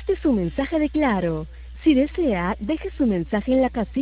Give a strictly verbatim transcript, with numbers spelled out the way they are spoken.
Este es su mensaje de Claro. Si desea, deje su mensaje en la casilla